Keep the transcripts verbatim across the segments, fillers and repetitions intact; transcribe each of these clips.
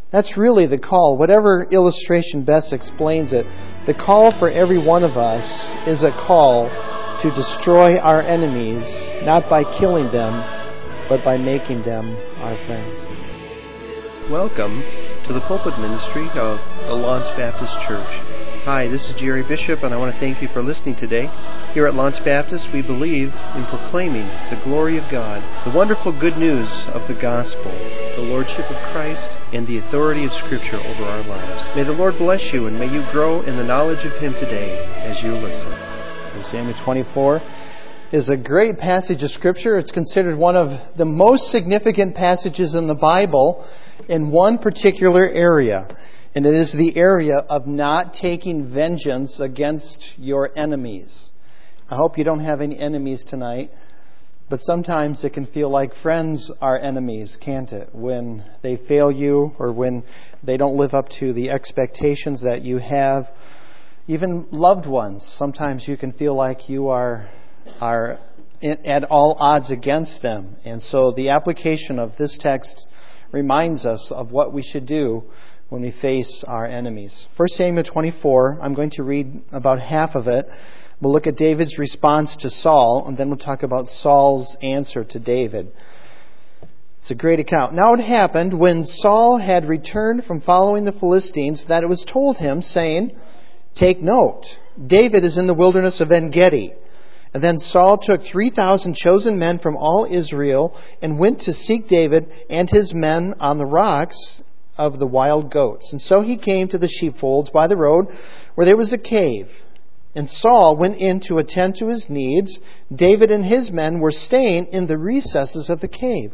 That's really the call. Whatever illustration best explains it, the call for every one of us is a call to destroy our enemies, not by killing them, but by making them our friends. Welcome to the pulpit ministry of the Lawrence Baptist Church. Hi, this is Jerry Bishop, and I want to thank you for listening today. Here at Lawrence Baptist, we believe in proclaiming the glory of God, the wonderful good news of the gospel, the lordship of Christ, and the authority of Scripture over our lives. May the Lord bless you, and may you grow in the knowledge of Him today as you listen. First Samuel twenty-four is a great passage of Scripture. It's considered one of the most significant passages in the Bible in one particular area. And it is the area of not taking vengeance against your enemies. I hope you don't have any enemies tonight, but sometimes it can feel like friends are enemies, can't it? When they fail you or when they don't live up to the expectations that you have. Even loved ones, sometimes you can feel like you are, are at all odds against them. And so the application of this text reminds us of what we should do when we face our enemies. First Samuel twenty-four, I'm going to read about half of it. We'll look at David's response to Saul, and then we'll talk about Saul's answer to David. It's a great account. Now it happened, when Saul had returned from following the Philistines, that it was told him, saying, "Take note, David is in the wilderness of En-Gedi." And then Saul took three thousand chosen men from all Israel and went to seek David and his men on the rocks of the wild goats. And so he came to the sheepfolds by the road where there was a cave. And Saul went in to attend to his needs. David and his men were staying in the recesses of the cave.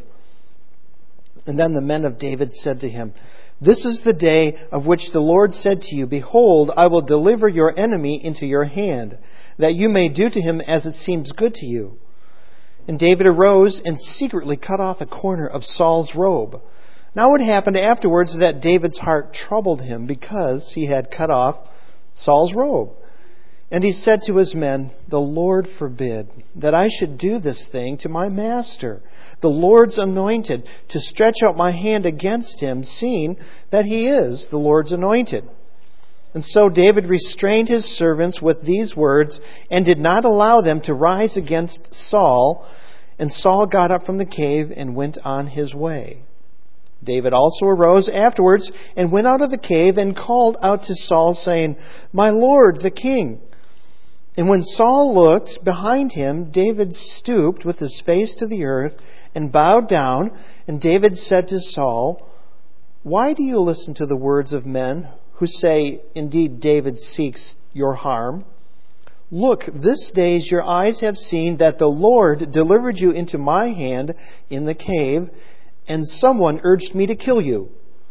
And then the men of David said to him, "This is the day of which the Lord said to you, Behold, I will deliver your enemy into your hand, that you may do to him as it seems good to you." And David arose and secretly cut off a corner of Saul's robe. Now it happened afterwards that David's heart troubled him because he had cut off Saul's robe. And he said to his men, "The Lord forbid that I should do this thing to my master, the Lord's anointed, to stretch out my hand against him, seeing that he is the Lord's anointed." And so David restrained his servants with these words and did not allow them to rise against Saul. And Saul got up from the cave and went on his way. David also arose afterwards and went out of the cave and called out to Saul, saying, "My lord, the king." And when Saul looked behind him, David stooped with his face to the earth and bowed down. And David said to Saul, "Why do you listen to the words of men who say, 'Indeed, David seeks your harm'? Look, this day your eyes have seen that the Lord delivered you into my hand in the cave, and someone urged me to kill you.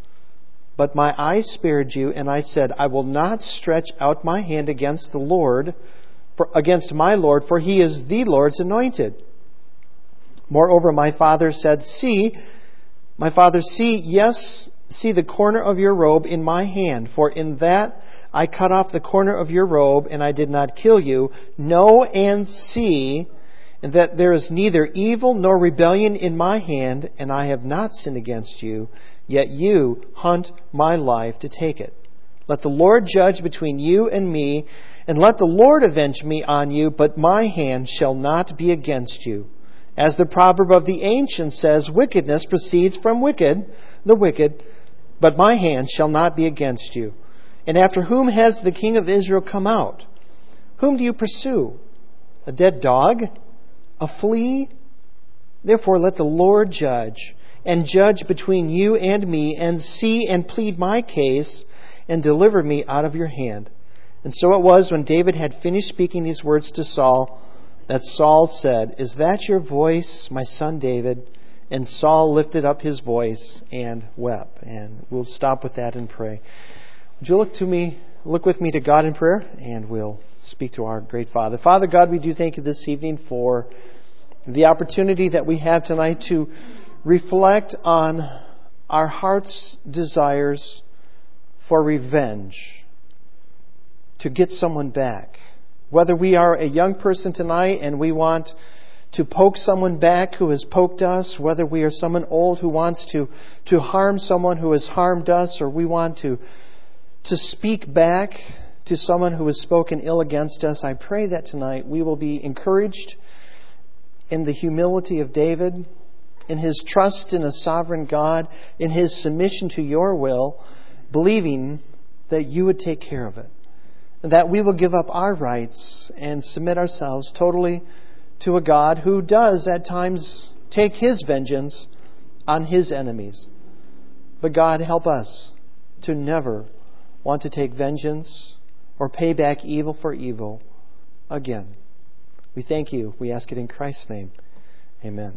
But my eyes spared you, and I said, I will not stretch out my hand against the Lord, for, against my Lord, for he is the Lord's anointed. Moreover, my father said, See, my father, see, yes, see the corner of your robe in my hand, for in that I cut off the corner of your robe, and I did not kill you. Know and see, and that there is neither evil nor rebellion in my hand, and I have not sinned against you, yet you hunt my life to take it. Let the Lord judge between you and me, and let the Lord avenge me on you, but my hand shall not be against you. As the proverb of the ancients says, wickedness proceeds from wicked, the wicked, but my hand shall not be against you. And after whom has the king of Israel come out? Whom do you pursue? A dead dog? A flea? Therefore let the Lord judge, and judge between you and me, and see and plead my case, and deliver me out of your hand." And so it was, when David had finished speaking these words to Saul, that Saul said, "Is that your voice, my son David?" And Saul lifted up his voice and wept. And we'll stop with that and pray. Would you look to me, look with me to God in prayer, and we'll speak to our great Father. Father God, we do thank you this evening for the opportunity that we have tonight to reflect on our heart's desires for revenge, to get someone back. Whether we are a young person tonight and we want to poke someone back who has poked us, whether we are someone old who wants to, to harm someone who has harmed us, or we want to, to speak back to someone who has spoken ill against us. I pray that tonight we will be encouraged in the humility of David, in his trust in a sovereign God, in his submission to your will, believing that you would take care of it. And that we will give up our rights and submit ourselves totally to a God who does at times take his vengeance on his enemies. But God, help us to never want to take vengeance or pay back evil for evil again. We thank you. We ask it in Christ's name. Amen.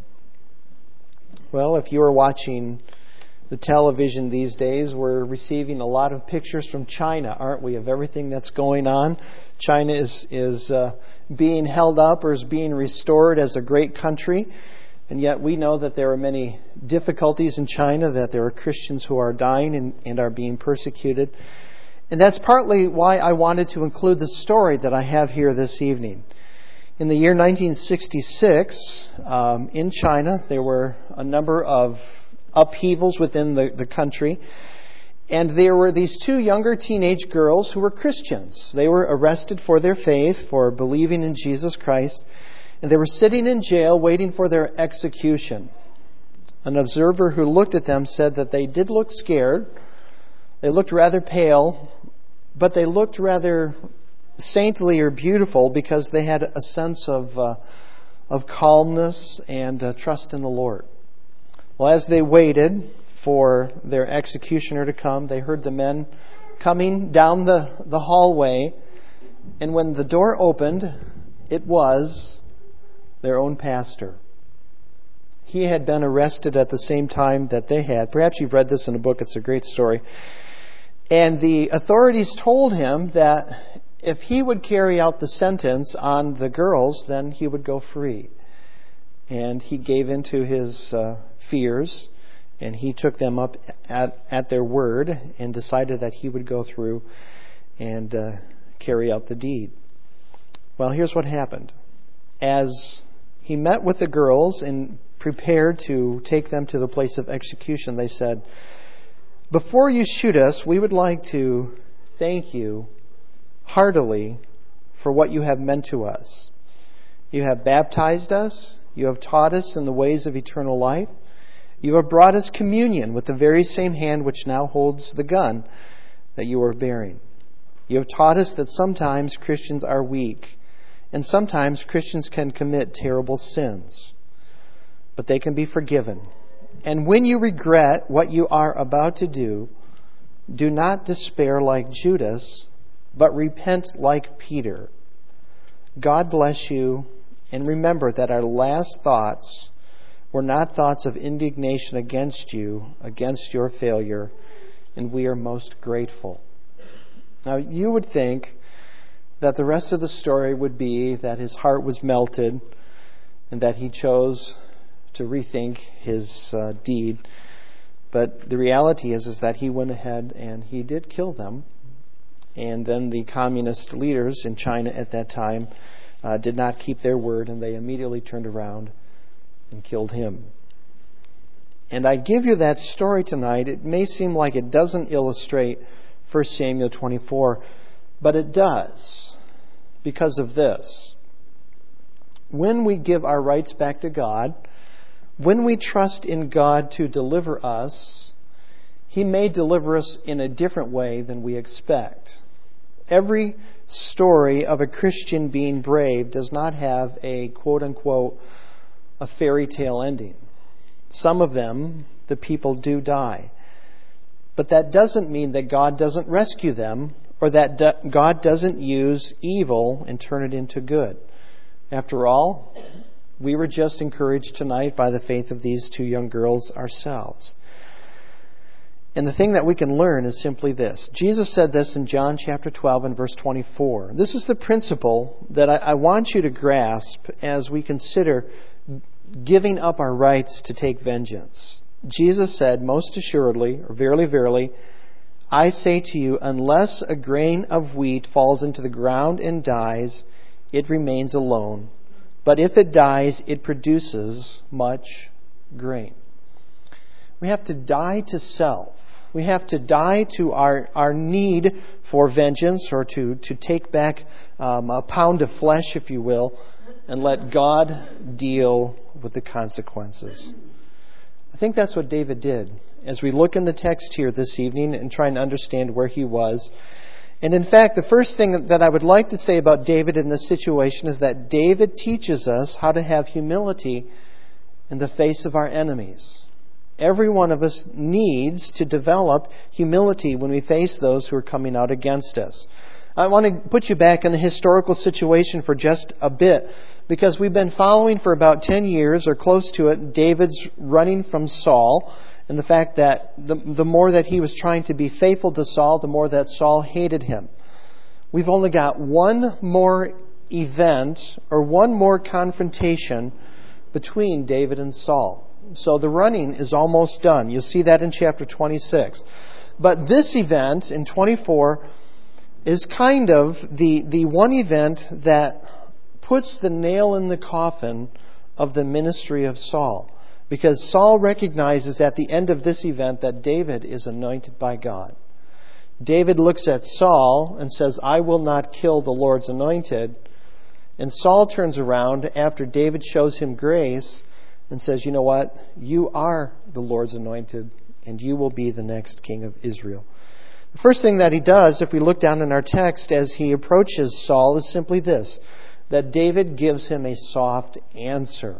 Well, if you are watching the television these days, we're receiving a lot of pictures from China, aren't we, of everything that's going on. China is, is uh, being held up or is being restored as a great country. And yet we know that there are many difficulties in China, that there are Christians who are dying and, and are being persecuted. And that's partly why I wanted to include the story that I have here this evening. In the year nineteen sixty-six, um, in China, there were a number of upheavals within the, the country. And there were these two younger teenage girls who were Christians. They were arrested for their faith, for believing in Jesus Christ. And they were sitting in jail waiting for their execution. An observer who looked at them said that they did look scared. They looked rather pale, but they looked rather saintly or beautiful because they had a sense of uh, of calmness and uh, trust in the Lord. Well, as they waited for their executioner to come, they heard the men coming down the, the hallway, and when the door opened, it was their own pastor. He had been arrested at the same time that they had. Perhaps you've read this in a book. It's a great story. And the authorities told him that if he would carry out the sentence on the girls, then he would go free. And he gave in to his uh, fears, and he took them up at, at their word and decided that he would go through and uh, carry out the deed. Well, here's what happened. As he met with the girls and prepared to take them to the place of execution, they said, "Before you shoot us, we would like to thank you heartily for what you have meant to us. You have baptized us. You have taught us in the ways of eternal life. You have brought us communion with the very same hand which now holds the gun that you are bearing. You have taught us that sometimes Christians are weak, and sometimes Christians can commit terrible sins, but they can be forgiven. And when you regret what you are about to do, do not despair like Judas, but repent like Peter. God bless you, and remember that our last thoughts were not thoughts of indignation against you, against your failure, and we are most grateful." Now, you would think that the rest of the story would be that his heart was melted and that he chose to rethink his uh, deed. But the reality is, is that he went ahead and he did kill them. And then the communist leaders in China at that time uh, did not keep their word, and they immediately turned around and killed him. And I give you that story tonight. It may seem like it doesn't illustrate First Samuel twenty-four, but it does, because of this. When we give our rights back to God, when we trust in God to deliver us, He may deliver us in a different way than we expect. Every story of a Christian being brave does not have a quote-unquote a fairy tale ending. Some of them, the people do die. But that doesn't mean that God doesn't rescue them, or that do- God doesn't use evil and turn it into good. After all, we were just encouraged tonight by the faith of these two young girls ourselves. And the thing that we can learn is simply this. Jesus said this in John chapter twelve and verse twenty-four. This is the principle that I, I want you to grasp as we consider giving up our rights to take vengeance. Jesus said, "Most assuredly, or verily, verily, I say to you, unless a grain of wheat falls into the ground and dies, it remains alone. but if it dies, it produces much grain. We have to die to self. We have to die to our, our need for vengeance, or to, to take back um, a pound of flesh, if you will, and let God deal with the consequences. I think that's what David did. As we look in the text here this evening and try and understand where he was. And in fact, the first thing that I would like to say about David in this situation is that David teaches us how to have humility in the face of our enemies. Every one of us needs to develop humility when we face those who are coming out against us. I want to put you back in the historical situation for just a bit, because we've been following for about ten years or close to it David's running from Saul, and the fact that the, the more that he was trying to be faithful to Saul, the more that Saul hated him. We've only got one more event or one more confrontation between David and Saul. So the running is almost done. You'll see that in chapter twenty-six. But this event in twenty-four is kind of the, the one event that puts the nail in the coffin of the ministry of Saul. Because Saul recognizes at the end of this event that David is anointed by God. David looks at Saul and says, I will not kill the Lord's anointed. And Saul turns around after David shows him grace and says, you know what? You are the Lord's anointed, and you will be the next king of Israel. The first thing that he does, if we look down in our text as he approaches Saul, is simply this, that David gives him a soft answer.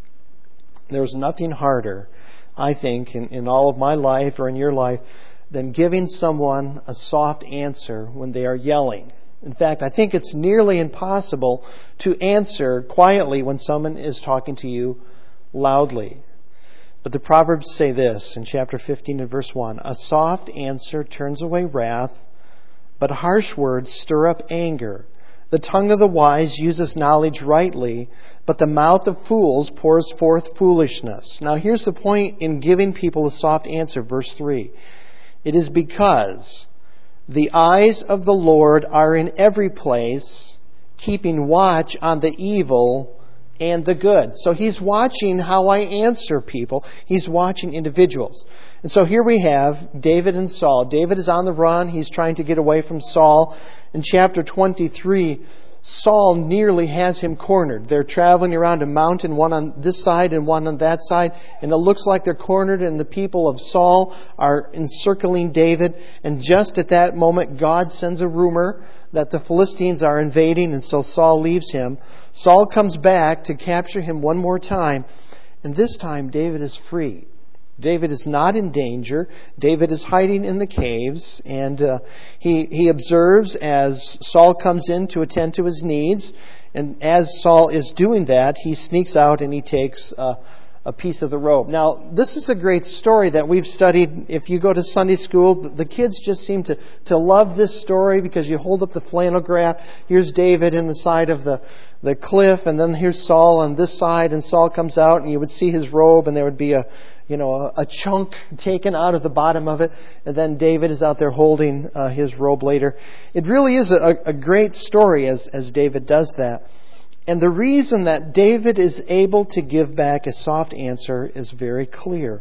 There's nothing harder, I think, in, in all of my life or in your life, than giving someone a soft answer when they are yelling. In fact, I think it's nearly impossible to answer quietly when someone is talking to you loudly. But the Proverbs say this in chapter fifteen and verse one, a soft answer turns away wrath, but harsh words stir up anger. The tongue of the wise uses knowledge rightly, but the mouth of fools pours forth foolishness. Now here's the point in giving people a soft answer, verse three. It is because the eyes of the Lord are in every place, keeping watch on the evil and the good. So He's watching how I answer people. He's watching individuals. And so here we have David and Saul. David is on the run. He's trying to get away from Saul. In chapter twenty-three, Saul nearly has him cornered. They're traveling around a mountain, one on this side and one on that side, and it looks like they're cornered, and the people of Saul are encircling David. And just at that moment, God sends a rumor that the Philistines are invading, and so Saul leaves him. Saul comes back to capture him one more time, and this time David is free. David is not in danger. David is hiding in the caves, and uh, he he observes as Saul comes in to attend to his needs. And as Saul is doing that, he sneaks out and he takes uh, a piece of the robe. Now, this is a great story that we've studied. If you go to Sunday school, the kids just seem to, to love this story because you hold up the flannel graph. Here's David in the side of the the cliff, and then here's Saul on this side, and Saul comes out, and you would see his robe, and there would be a you know, a, a chunk taken out of the bottom of it, and then David is out there holding uh, his robe later. It really is a, a great story as, as David does that. And the reason that David is able to give back a soft answer is very clear.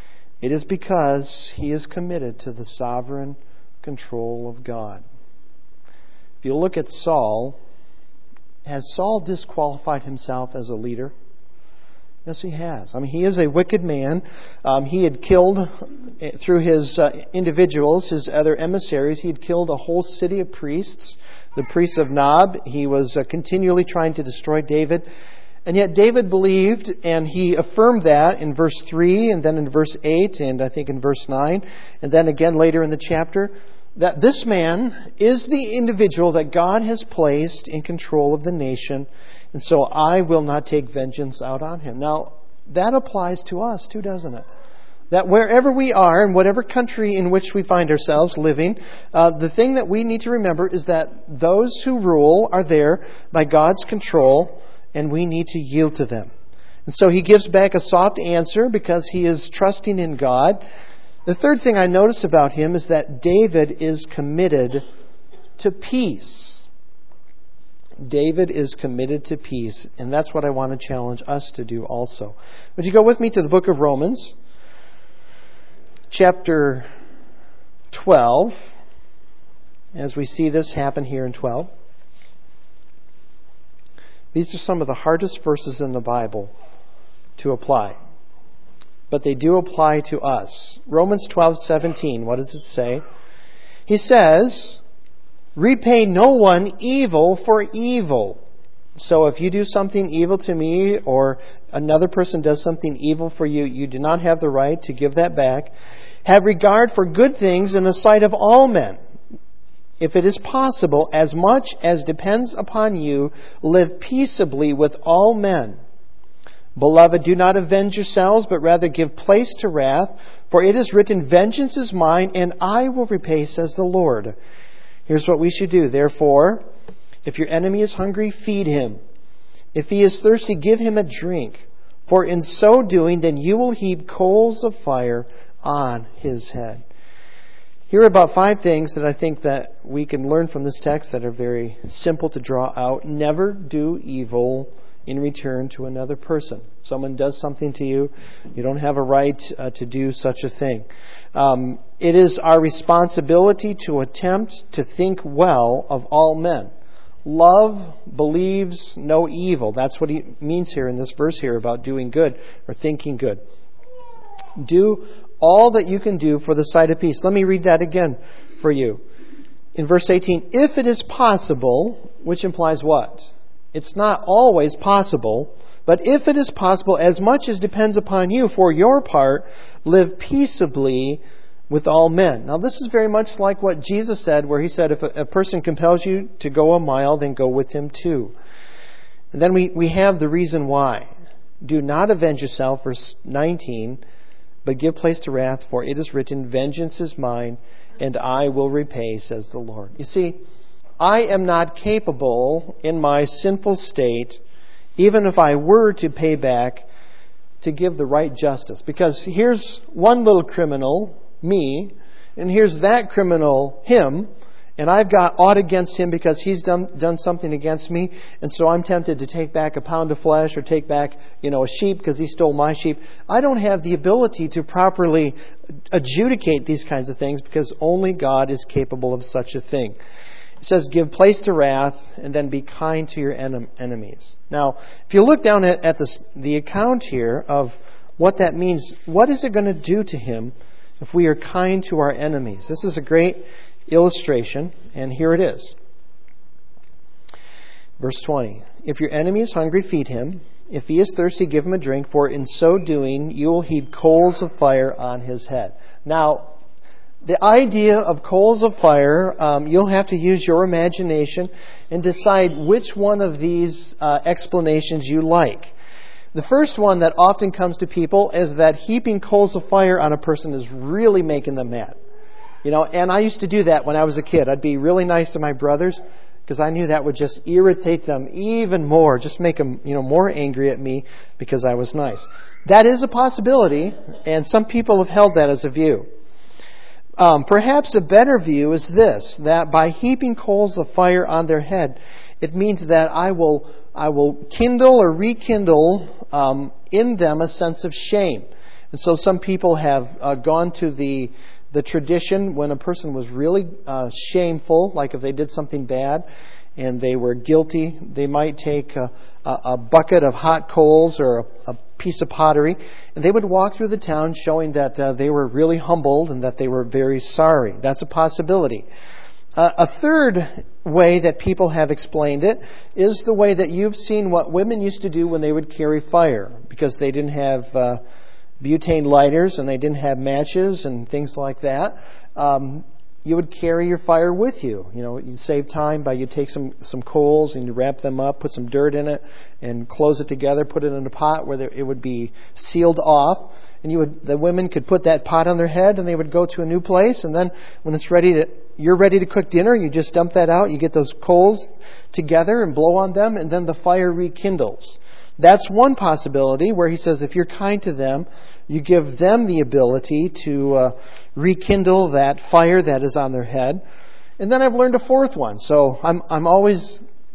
It is because he is committed to the sovereign control of God. If you look at Saul, has Saul disqualified himself as a leader? Yes, he has. I mean, he is a wicked man. Um, he had killed, through his uh, individuals, his other emissaries, he had killed a whole city of priests, the priests of Nob. He was uh, continually trying to destroy David. And yet David believed, and he affirmed that in verse three, and then in verse eight, and I think in verse nine, and then again later in the chapter, that this man is the individual that God has placed in control of the nation, and so I will not take vengeance out on him. Now, that applies to us too, doesn't it? That wherever we are, in whatever country in which we find ourselves living, uh, the thing that we need to remember is that those who rule are there by God's control, and we need to yield to them. And so he gives back a soft answer because he is trusting in God. The third thing I notice about him is that David is committed to peace. David is committed to peace, and that's what I want to challenge us to do also. Would you go with me to the book of Romans, chapter twelve, as we see this happen here in twelve. These are some of the hardest verses in the Bible to apply, but they do apply to us. Romans twelve seventeen, what does it say? He says, repay no one evil for evil. So if you do something evil to me, or another person does something evil for you, you do not have the right to give that back. Have regard for good things in the sight of all men. If it is possible, as much as depends upon you, live peaceably with all men. Beloved, do not avenge yourselves, but rather give place to wrath. For it is written, vengeance is mine, and I will repay, says the Lord. Here's what we should do. Therefore, if your enemy is hungry, feed him. If he is thirsty, give him a drink. For in so doing, then you will heap coals of fire on his head. Here are about five things that I think that we can learn from this text that are very simple to draw out. Never do evil in return to another person. Someone does something to you, you don't have a right uh, to do such a thing. Um, it is our responsibility to attempt to think well of all men. Love believes no evil. That's what he means here in this verse here about doing good or thinking good. Do all that you can do for the sight of peace. Let me read that again for you. In verse eighteen, if it is possible, which implies what? It's not always possible, but if it is possible, as much as depends upon you, for your part, live peaceably with all men. Now this is very much like what Jesus said, where he said, if a, a person compels you to go a mile, then go with him too. And then we, we have the reason why. Do not avenge yourself, verse nineteen, but give place to wrath, for it is written, vengeance is mine, and I will repay, says the Lord. You see, I am not capable in my sinful state, even if I were to pay back, to give the right justice. Because here's one little criminal, me, and here's that criminal, him, and I've got aught against him because he's done done something against me, and so I'm tempted to take back a pound of flesh or take back, you know, a sheep because he stole my sheep. I don't have the ability to properly adjudicate these kinds of things because only God is capable of such a thing. It says, give place to wrath, and then be kind to your en- enemies. Now, if you look down at, at the, the account here of what that means, what is it going to do to him if we are kind to our enemies? This is a great illustration, and here it is. Verse twenty. If your enemy is hungry, feed him. If he is thirsty, give him a drink, for in so doing you will heap coals of fire on his head. Now, the idea of coals of fire, um, you'll have to use your imagination and decide which one of these uh, explanations you like. The first one that often comes to people is that heaping coals of fire on a person is really making them mad. You know, and I used to do that when I was a kid. I'd be really nice to my brothers because I knew that would just irritate them even more, just make them, you know, more angry at me because I was nice. That is a possibility, and some people have held that as a view. Um, perhaps a better view is this, that by heaping coals of fire on their head, it means that I will I will kindle or rekindle um, in them a sense of shame. And so some people have uh, gone to the the tradition when a person was really uh, shameful, like if they did something bad and they were guilty, they might take a, a, a bucket of hot coals or a, a piece of pottery, and they would walk through the town showing that uh, they were really humbled and that they were very sorry. That's a possibility. Uh, a third way that people have explained it is the way that you've seen what women used to do when they would carry fire, because they didn't have uh, butane lighters and they didn't have matches and things like that. Um, you would carry your fire with you. You know, you save time by you take some, some coals and you wrap them up, put some dirt in it, and close it together, put it in a pot where it would be sealed off. And you would, the women could put that pot on their head and they would go to a new place. And then when it's ready to, you're ready to cook dinner, you just dump that out. You get those coals together and blow on them, and then the fire rekindles. That's one possibility where he says if you're kind to them, you give them the ability to uh, rekindle that fire that is on their head. And then I've learned a fourth one. So I'm I'm always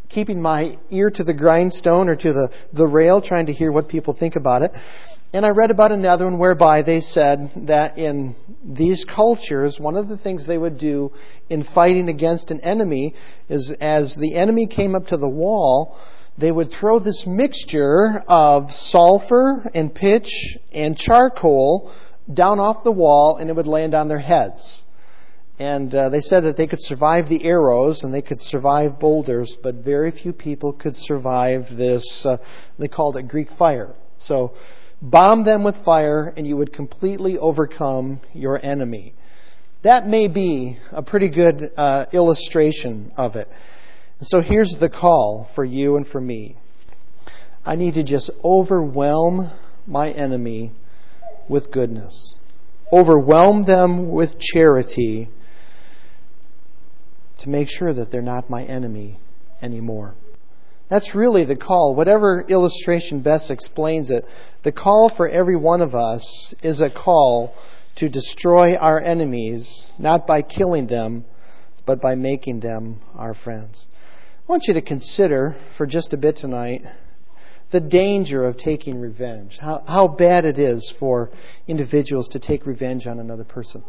keeping my ear to the grindstone or to the, the rail, trying to hear what people think about it. And I read about another one whereby they said that in these cultures, one of the things they would do in fighting against an enemy is as the enemy came up to the wall, they would throw this mixture of sulfur and pitch and charcoal down off the wall, and it would land on their heads. And uh, they said that they could survive the arrows and they could survive boulders, but very few people could survive this, uh, they called it Greek fire. So, bomb them with fire and you would completely overcome your enemy. That may be a pretty good uh, illustration of it. And so here's the call for you and for me. I need to just overwhelm my enemy with goodness. Overwhelm them with charity to make sure that they're not my enemy anymore. That's really the call. Whatever illustration best explains it, the call for every one of us is a call to destroy our enemies, not by killing them, but by making them our friends. I want you to consider for just a bit tonight the danger of taking revenge. How, how bad it is for individuals to take revenge on another person.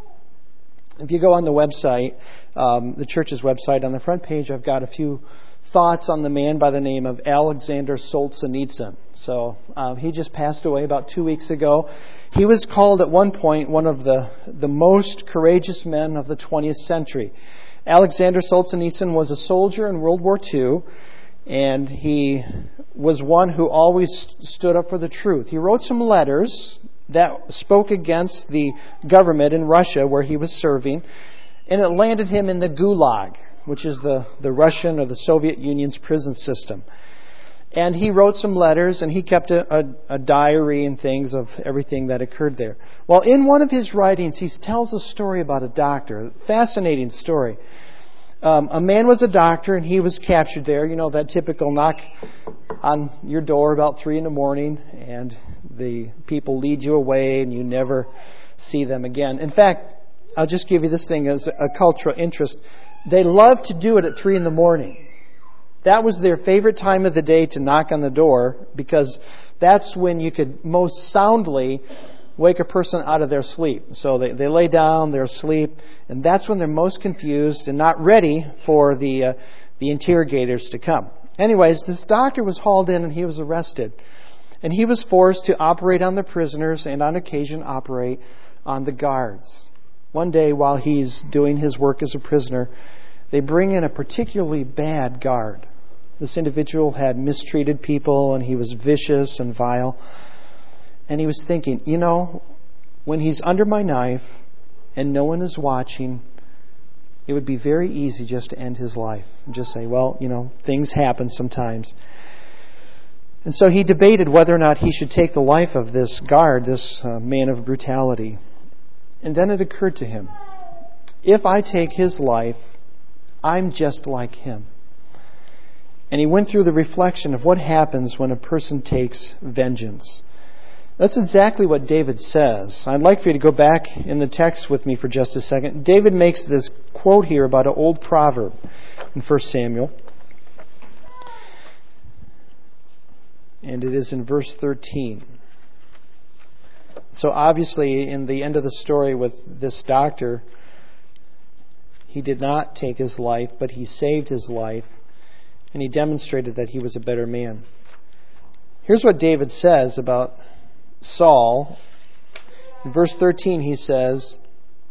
If you go on the website, um, the church's website, on the front page I've got a few thoughts on the man by the name of Alexander Solzhenitsyn. So um, he just passed away about two weeks ago. He was called at one point one of the, the most courageous men of the twentieth century. Alexander Solzhenitsyn was a soldier in World War Two, and he was one who always stood up for the truth. He wrote some letters that spoke against the government in Russia where he was serving, and it landed him in the Gulag, which is the, the Russian or the Soviet Union's prison system. And he wrote some letters, and he kept a, a, a diary and things of everything that occurred there. Well, in one of his writings, he tells a story about a doctor. Fascinating story. Um, a man was a doctor, and he was captured there. You know, that typical knock on your door about three in the morning, and the people lead you away, and you never see them again. In fact, I'll just give you this thing as a cultural interest. They loved to do it at three in the morning. That was their favorite time of the day to knock on the door, because that's when you could most soundly wake a person out of their sleep. So they, they lay down, they're asleep, and that's when they're most confused and not ready for the uh, the interrogators to come. Anyways, this doctor was hauled in and he was arrested. And he was forced to operate on the prisoners and on occasion operate on the guards. One day while he's doing his work as a prisoner, they bring in a particularly bad guard. This individual had mistreated people and he was vicious and vile. And he was thinking, you know, when he's under my knife and no one is watching, it would be very easy just to end his life and just say, well, you know, things happen sometimes. And so he debated whether or not he should take the life of this guard, this uh, man of brutality. And then it occurred to him, if I take his life, I'm just like him. And he went through the reflection of what happens when a person takes vengeance. That's exactly what David says. I'd like for you to go back in the text with me for just a second. David makes this quote here about an old proverb in First Samuel. And it is in verse thirteen. So obviously, in the end of the story with this doctor, he did not take his life, but he saved his life, and he demonstrated that he was a better man. Here's what David says about Saul. In verse thirteen, he says,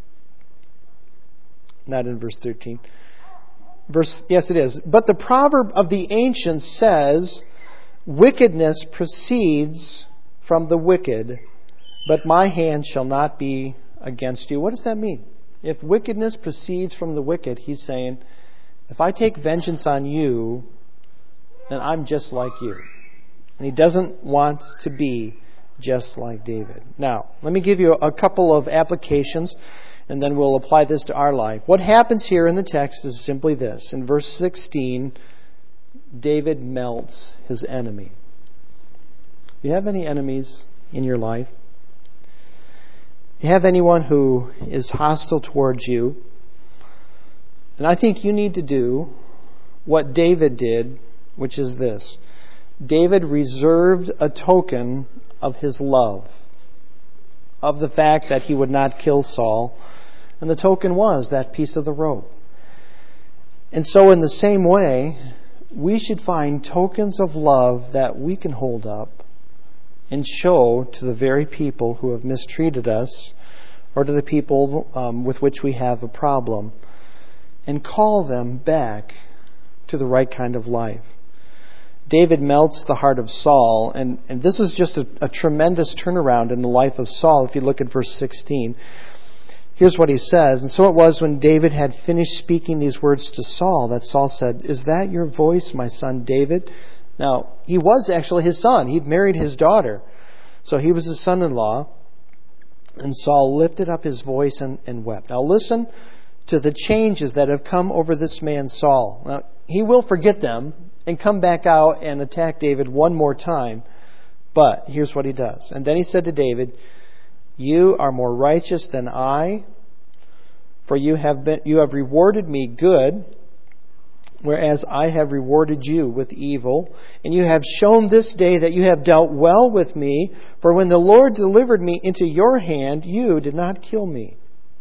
not in verse thirteen. Verse, yes, it is. But the proverb of the ancients says, wickedness proceeds from the wicked, but my hand shall not be against you. What does that mean? If wickedness proceeds from the wicked, he's saying, if I take vengeance on you, then I'm just like you. And he doesn't want to be just like David. Now, let me give you a couple of applications, and then we'll apply this to our life. What happens here in the text is simply this. In verse sixteen, David melts his enemy. Do you have any enemies in your life? Do you have anyone who is hostile towards you? And I think you need to do what David did which is this. David reserved a token of his love, of the fact that he would not kill Saul, and the token was that piece of the robe. And so in the same way, we should find tokens of love that we can hold up and show to the very people who have mistreated us, or to the people um, with which we have a problem, and call them back to the right kind of life. David melts the heart of Saul, and, and this is just a, a tremendous turnaround in the life of Saul. If you look at verse sixteen, here's what he says. And so it was when David had finished speaking these words to Saul that Saul said, "Is that your voice, my son David?" Now, he was actually his son. He'd married his daughter. So he was his son-in-law. And Saul lifted up his voice and, and wept. Now listen to the changes that have come over this man Saul. Now, he will forget them and come back out and attack David one more time. But here's what he does. And then he said to David, "You are more righteous than I, for you have been, you have rewarded me good, whereas I have rewarded you with evil. And you have shown this day that you have dealt well with me, for when the Lord delivered me into your hand, you did not kill me.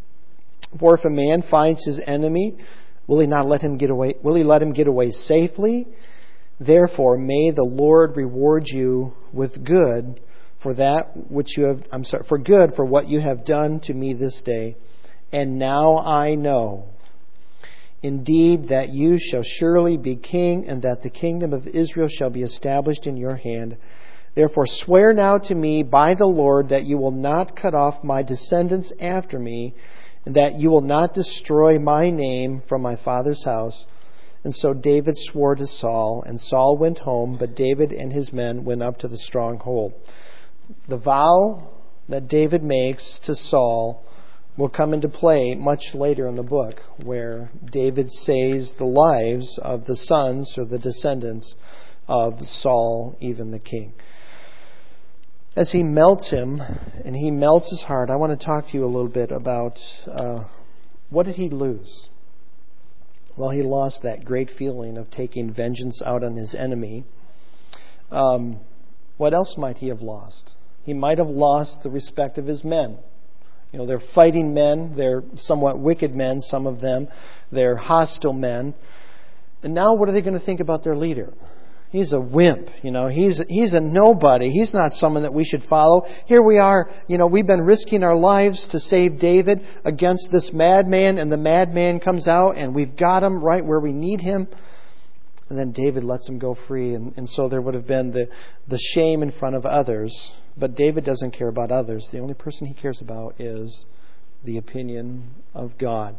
For if a man finds his enemy, will he not let him get away? Will he let him get away safely? Therefore, may the Lord reward you with good for that which you have. I'm sorry, for good for what you have done to me this day. And now I know, indeed, that you shall surely be king, and that the kingdom of Israel shall be established in your hand. Therefore, swear now to me by the Lord that you will not cut off my descendants after me, and that you will not destroy my name from my father's house." And so David swore to Saul, and Saul went home, but David and his men went up to the stronghold. The vow that David makes to Saul will come into play much later in the book, where David saves the lives of the sons or the descendants of Saul, even the king. As he melts him, and he melts his heart, I want to talk to you a little bit about uh, what did he lose? Well, he lost that great feeling of taking vengeance out on his enemy. Um, what else might he have lost? He might have lost the respect of his men. You know, they're fighting men. They're somewhat wicked men, some of them. They're hostile men. And now what are they going to think about their leader? He's a wimp, you know. He's he's a nobody. He's not someone that we should follow. Here we are, you know, we've been risking our lives to save David against this madman, and the madman comes out, and we've got him right where we need him. And then David lets him go free, and, and so there would have been the, the shame in front of others. But David doesn't care about others. The only person he cares about is the opinion of God.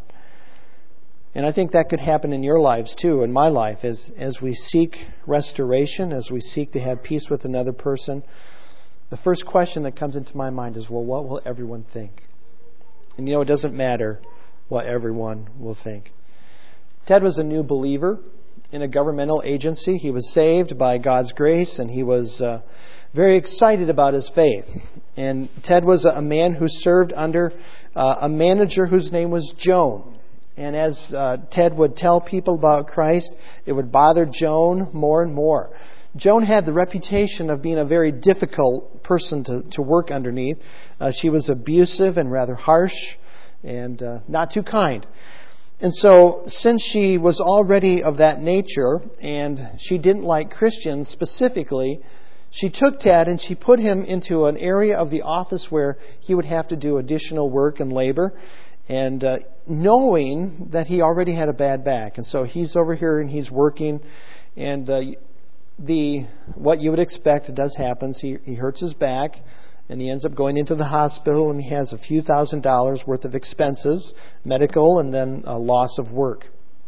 And I think that could happen in your lives too, in my life, as as we seek restoration, as we seek to have peace with another person. The first question that comes into my mind is, well, what will everyone think? And you know, it doesn't matter what everyone will think. Ted was a new believer in a governmental agency. He was saved by God's grace, and he was uh, very excited about his faith. And Ted was a man who served under uh, a manager whose name was Joan. And as uh, Ted would tell people about Christ, it would bother Joan more and more. Joan had the reputation of being a very difficult person to, to work underneath. Uh, she was abusive and rather harsh and uh, not too kind. And so, since she was already of that nature, and she didn't like Christians specifically, she took Ted and she put him into an area of the office where he would have to do additional work and labor. And uh, knowing that he already had a bad back. And so he's over here and he's working. And uh, the what you would expect does happen. He, he hurts his back. And he ends up going into the hospital. And he has a few thousand dollars worth of expenses, medical, and then a loss of work.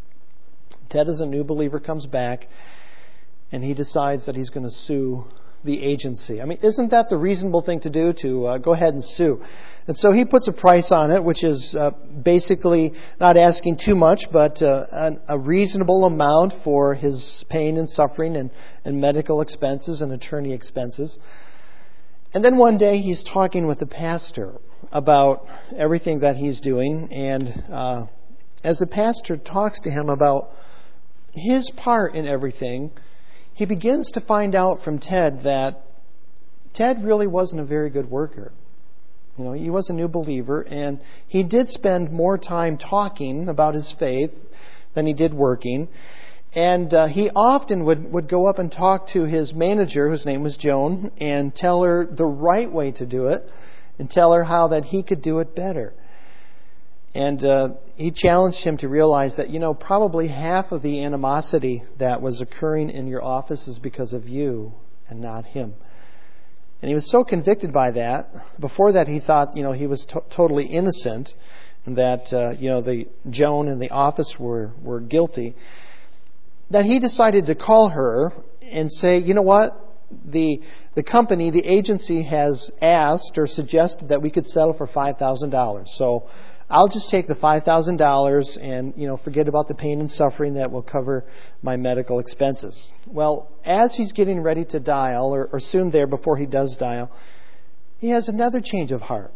Ted, as a new believer, comes back. And he decides that he's going to sue the agency. I mean, isn't that the reasonable thing to do, to uh, go ahead and sue? And so he puts a price on it, which is uh, basically not asking too much, but uh, an, a reasonable amount for his pain and suffering and, and medical expenses and attorney expenses. And then one day he's talking with the pastor about everything that he's doing. And uh, as the pastor talks to him about his part in everything, he begins to find out from Ted that Ted really wasn't a very good worker. You know, he was a new believer, and he did spend more time talking about his faith than he did working. And uh, he often would, would go up and talk to his manager, whose name was Joan, and tell her the right way to do it, and tell her how that he could do it better. And uh, he challenged him to realize that, you know, probably half of the animosity that was occurring in your office is because of you and not him. And he was so convicted by that. Before that, he thought, you know, he was to- totally innocent, and that, uh, you know, the Joan and the office were, were guilty, that he decided to call her and say, you know what, the the company, the agency has asked or suggested that we could settle for five thousand dollars. So I'll just take the five thousand dollars and, you know, forget about the pain and suffering that will cover my medical expenses. Well, as he's getting ready to dial, or, or soon there before he does dial, he has another change of heart.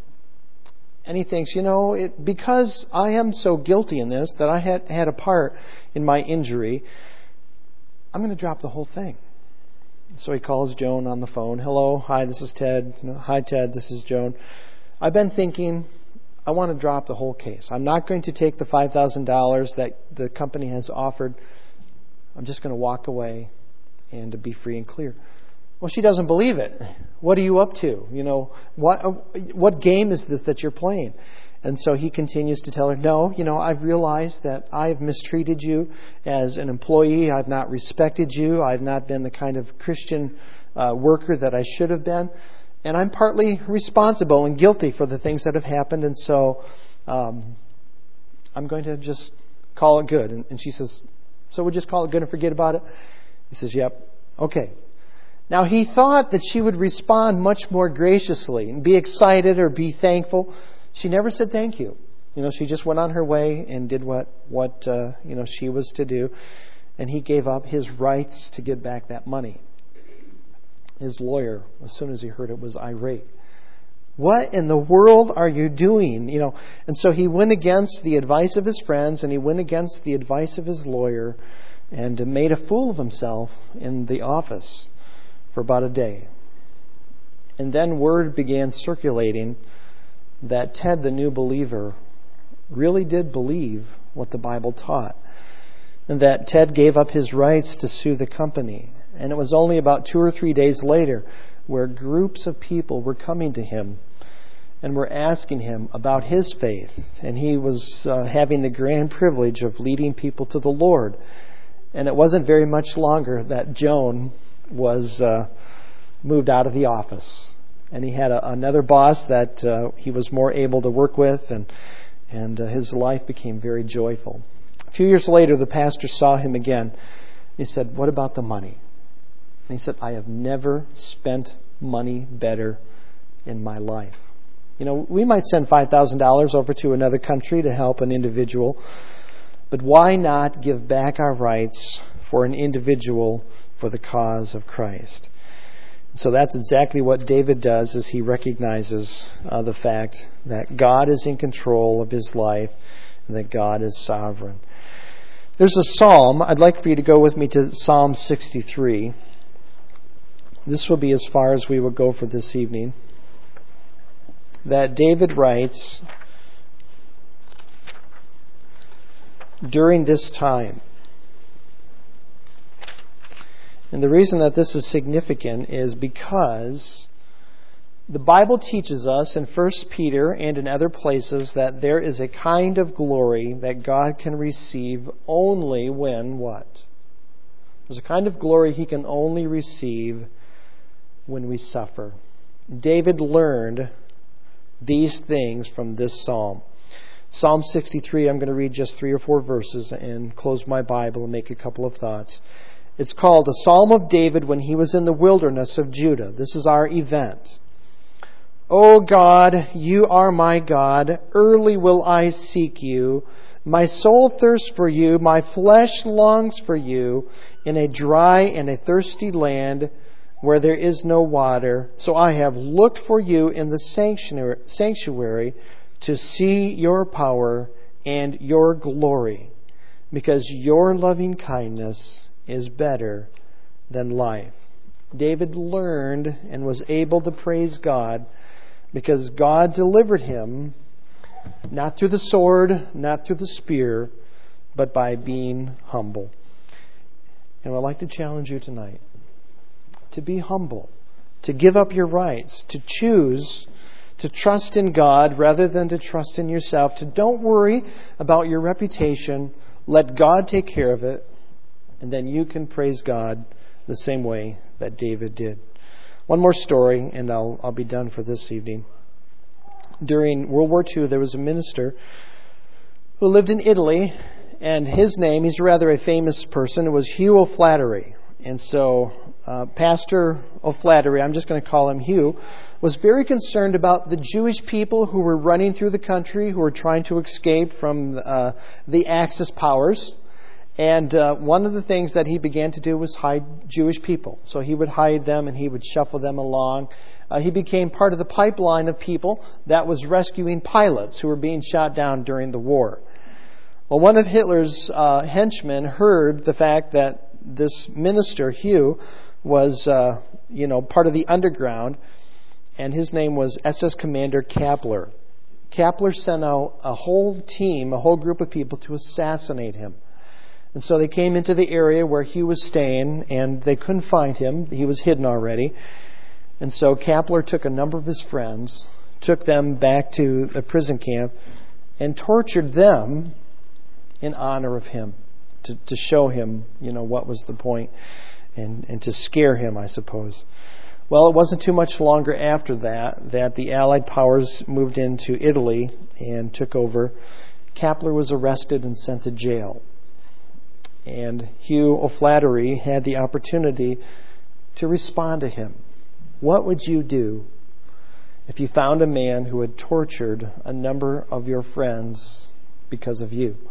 And he thinks, you know, it, because I am so guilty in this, that I had, had a part in my injury, I'm going to drop the whole thing. So he calls Joan on the phone. Hello, hi, this is Ted. Hi, Ted, this is Joan. I've been thinking, I want to drop the whole case. I'm not going to take the five thousand dollars that the company has offered. I'm just going to walk away and to be free and clear. Well, she doesn't believe it. What are you up to? You know, what what game is this that you're playing? And so he continues to tell her, no, you know, I've realized that I've mistreated you as an employee. I've not respected you. I've not been the kind of Christian uh, worker that I should have been. And I'm partly responsible and guilty for the things that have happened. And so um, I'm going to just call it good. And, and she says, so we'll just call it good and forget about it? He says, yep, okay. Now, he thought that she would respond much more graciously and be excited or be thankful. She never said thank you. You know, she just went on her way and did what, what uh, you know, she was to do. And he gave up his rights to get back that money. His lawyer, as soon as he heard it, was irate. What in the world are you doing? You know, and so he went against the advice of his friends, and he went against the advice of his lawyer, and made a fool of himself in the office for about a day. And then word began circulating that Ted, the new believer, really did believe what the Bible taught, and that Ted gave up his rights to sue the company. And it was only about two or three days later where groups of people were coming to him and were asking him about his faith. And he was uh, having the grand privilege of leading people to the Lord. And it wasn't very much longer that Joan was uh, moved out of the office. And he had a, another boss that uh, he was more able to work with, and, and uh, his life became very joyful. A few years later, the pastor saw him again. He said, what about the money? And he said, I have never spent money better in my life. You know, we might send five thousand dollars over to another country to help an individual, but why not give back our rights for an individual for the cause of Christ? So that's exactly what David does, as he recognizes uh, the fact that God is in control of his life and that God is sovereign. There's a psalm. I'd like for you to go with me to Psalm sixty-three. This will be as far as we will go for this evening. That David writes during this time. And the reason that this is significant is because the Bible teaches us in First Peter and in other places that there is a kind of glory that God can receive only when what? There's a kind of glory He can only receive when we suffer. David learned these things from this psalm. Psalm sixty-three, I'm going to read just three or four verses and close my Bible and make a couple of thoughts. It's called the Psalm of David when he was in the wilderness of Judah. This is our event. O God, you are my God. Early will I seek you. My soul thirsts for you. My flesh longs for you in a dry and a thirsty land where there is no water. So I have looked for you in the sanctuary, sanctuary to see your power and your glory, because your loving kindness is better than life. David learned and was able to praise God because God delivered him not through the sword, not through the spear, but by being humble. And I'd like to challenge you tonight to be humble, to give up your rights, to choose to trust in God rather than to trust in yourself, to don't worry about your reputation. Let God take care of it, and then you can praise God the same way that David did. One more story, and I'll, I'll be done for this evening. During World War Two, there was a minister who lived in Italy, and his name, he's rather a famous person, it was Hugh O'Flaherty. And so uh, Pastor O'Flaherty, I'm just going to call him Hugh, was very concerned about the Jewish people who were running through the country, who were trying to escape from uh, the Axis powers. And uh, one of the things that he began to do was hide Jewish people. So he would hide them and he would shuffle them along. Uh, he became part of the pipeline of people that was rescuing pilots who were being shot down during the war. Well, one of Hitler's uh, henchmen heard the fact that this minister, Hugh, was uh, you know, part of the underground, and his name was S S Commander Kappler. Kappler sent out a whole team, a whole group of people to assassinate him. And so they came into the area where Hugh was staying, and they couldn't find him. He was hidden already. And so Kappler took a number of his friends, took them back to the prison camp, and tortured them in honor of him, to, to show him, you know, what was the point, and, and to scare him, I suppose. Well, it wasn't too much longer after that that the Allied powers moved into Italy and took over. Kappler was arrested and sent to jail. And Hugh O'Flaherty had the opportunity to respond to him. What would you do if you found a man who had tortured a number of your friends because of you?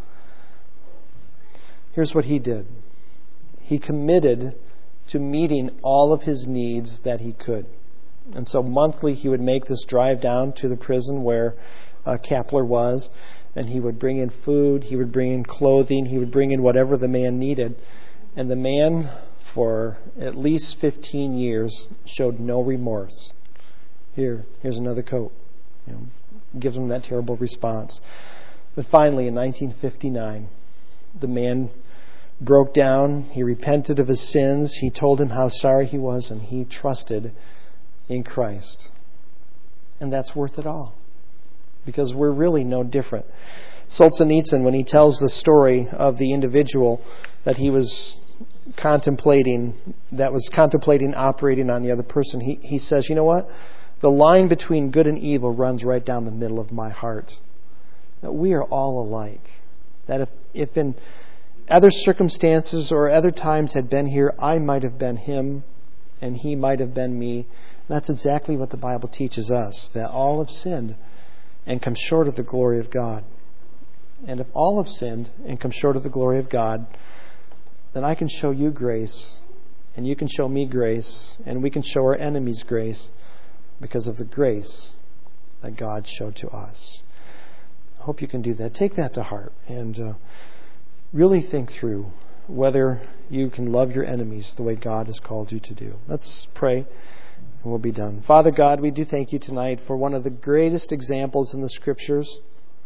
Here's what he did. He committed to meeting all of his needs that he could. And so monthly he would make this drive down to the prison where uh, Kappler was, and he would bring in food, he would bring in clothing, he would bring in whatever the man needed. And the man, for at least fifteen years, showed no remorse. Here, here's another coat. You know, gives him that terrible response. But finally, in nineteen fifty-nine, the man broke down. He repented of his sins. He told him how sorry he was, and he trusted in Christ. And that's worth it all, because we're really no different. Solzhenitsyn, when he tells the story of the individual that he was contemplating, that was contemplating operating on the other person, he, he says, you know what? The line between good and evil runs right down the middle of my heart. That we are all alike. That if, if in other circumstances or other times had been here, I might have been him and he might have been me. And that's exactly what the Bible teaches us, that all have sinned and come short of the glory of God. And if all have sinned and come short of the glory of God, then I can show you grace, and you can show me grace, and we can show our enemies grace because of the grace that God showed to us. I hope you can do that. Take that to heart and uh, really think through whether you can love your enemies the way God has called you to do. Let's pray, and we'll be done. Father God, we do thank you tonight for one of the greatest examples in the Scriptures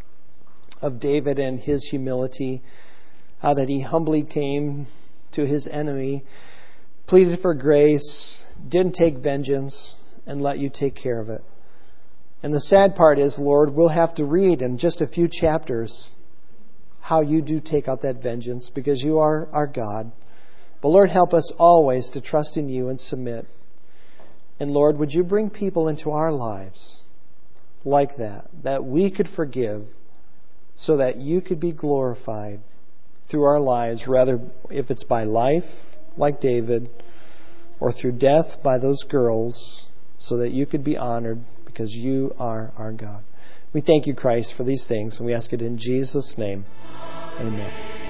of David and his humility, how that he humbly came to his enemy, pleaded for grace, didn't take vengeance, and let you take care of it. And the sad part is, Lord, we'll have to read in just a few chapters how you do take out that vengeance, because you are our God. But Lord, help us always to trust in you and submit. And Lord, would you bring people into our lives like that, that we could forgive, so that you could be glorified through our lives, rather if it's by life, like David, or through death by those girls, so that you could be honored because you are our God. We thank you, Christ, for these things, and we ask it in Jesus' name. Amen.